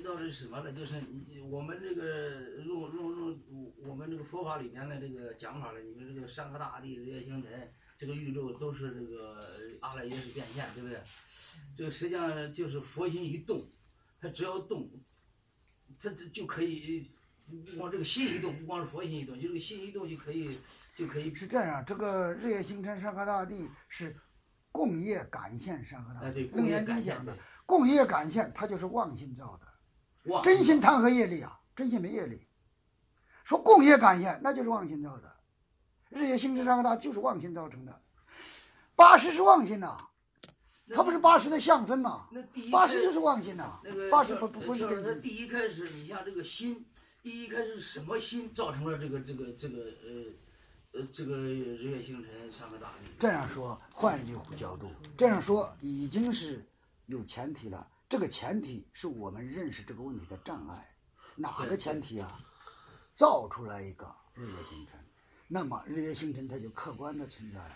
道是什么呢？就是我们这个我们这个佛法里面的这个讲法呢，你们这个山河大地、日月星辰，这个宇宙都是这个阿赖耶识变现，对不对？这个实际上就是佛心一动，它只要动，这就可以。不光这个心一动，不光是佛心一动，就这个心一动就可以是这样。这个日月星辰山河大地是共业感现山河大地。 对，共业感现的共业感现，它就是妄心造的。 妄真心谈何业力啊？真心没业力。说共业感现，那就是妄心造的。日月星辰山河大地就是妄心造成的。八识是妄心呐、它不是八识的相分嘛？八识就是妄心呐、八识不是真心。 第一开始，你像这个心。第一开始是什么心造成了这个日月星辰山河大地？ 这样说，换一句角度，这样说已经是有前提了。这个前提是我们认识这个问题的障碍。哪个前提啊？造出来一个日月星辰，那么日月星辰它就客观的存在了。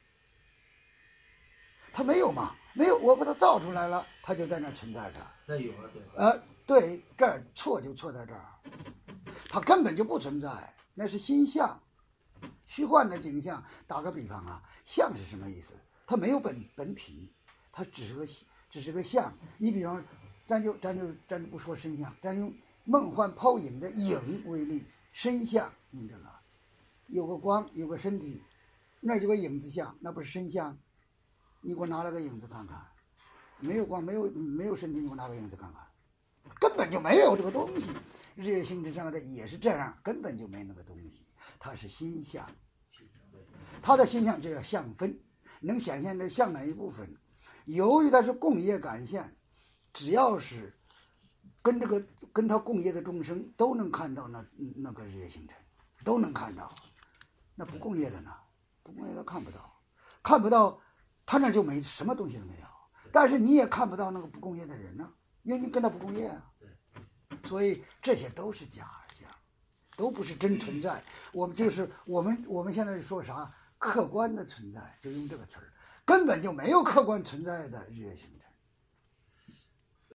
它没有嘛？没有，我把它造出来了，它就在那存在着。 那有了，对吧？ 对，这儿错就错在这儿，它根本就不存在，那是心象，虚幻的景象。打个比方啊，相是什么意思？它没有本体，它只是个相。你比方，咱就不说身相，咱用梦幻泡影的影为例，身相用这个，有个光，有个身体，那有个影子相，那不是身相？你给我拿了个影子看看，没有光，没有身体，你给我拿个影子看看。根本就没有这个东西，日月星辰上的也是这样，根本就没那个东西，它是心相，它的心相就叫相分，能显现这相哪一部分。由于它是共业感现，只要是跟它共业的众生都能看到那个日月星辰，都能看到。那不共业的呢？不共业的看不到，看不到，他那就没什么东西都没有。但是你也看不到那个不共业的人呢。因为你跟他不共业啊，所以这些都是假象，都不是真存在。我们现在说啥客观的存在，就用这个词儿，根本就没有客观存在的日月星辰。